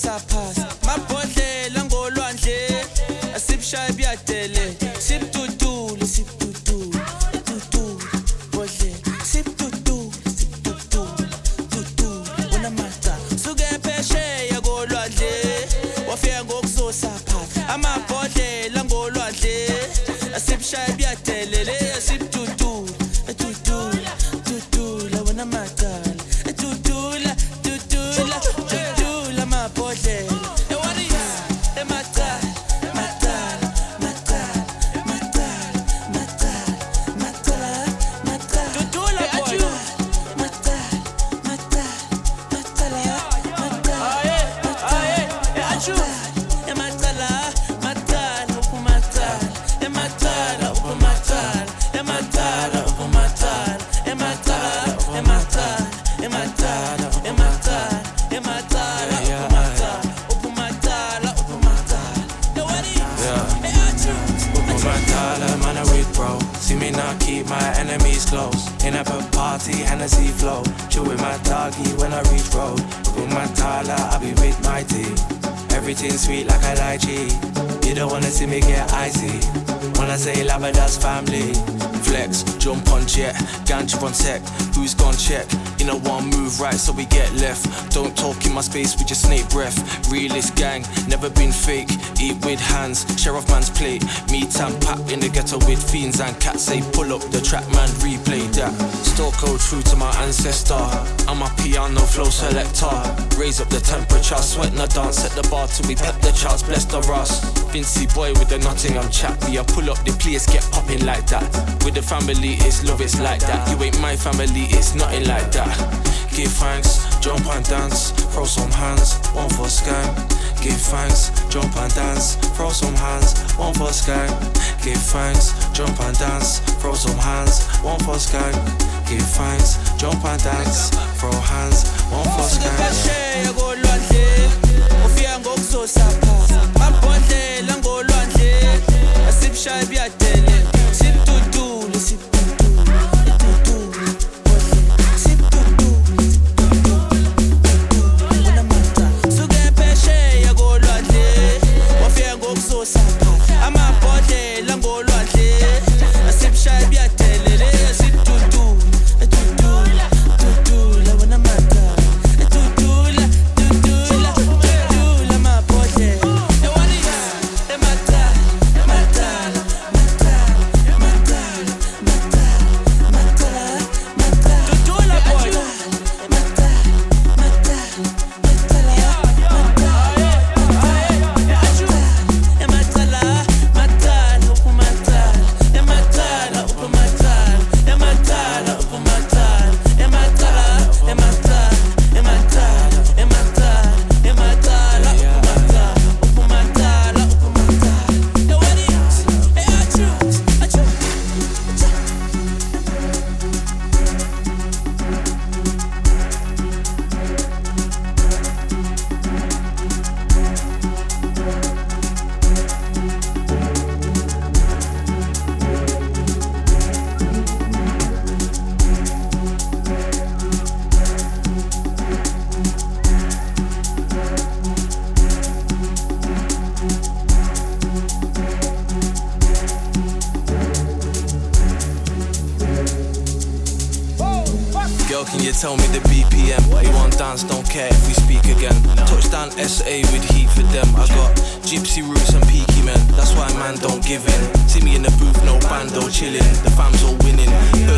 ngokuzosa phasi mabhodlela ngolwandle asibshaya biyadele sibdudule sibdudule dudule bodlela sibdudule sibdudule dudule wona mata suke phesheya kolwandle wafika ngokuzosa phasi amabhodlela ngolwandle asibshaya biyadele sibdudule dudule dudule wona mata dudula dudula dudula mabhodlela In a party, Hennessy flow. Chill with my doggy when I reach road. With my Tyler, I be with my team. Everything sweet like a lychee. You don't wanna see me get icy. When I say lava, that's family. Flex, jump on jet, ganj on tech. Who's gone check? In a one move right, so we get left. Don't talk in my space with your snake breath. Realist gang, never been fake. Eat with hands, share off man's plate. Meat and pap in the ghetto with fiends and cats. Say pull up the track, man, replay that. Still go true to my ancestor. I'm a piano flow selector. Raise up the temperature, sweat in the dance at the bar till we pep the charts. Bless the Ross. Vincy boy with the Nottingham chat. We a pull up the place, get popping like that. With the family, it's love, it's like that. You ain't my family, it's nothing like that. Give thanks, jump and dance, throw some hands, one for sky. Give thanks, jump and dance, throw some hands, one for sky. Give thanks, jump and dance, throw some hands, one for sky. Give thanks, jump and dance, throw hands, one for sky. Girl, can you tell me the BPM? We want dance, don't care if we speak again. Touchdown SA with heat for them. I got gypsy roots and peaky men. That's why man don't give in. See me in the booth, no bando chilling. The fam's all winning.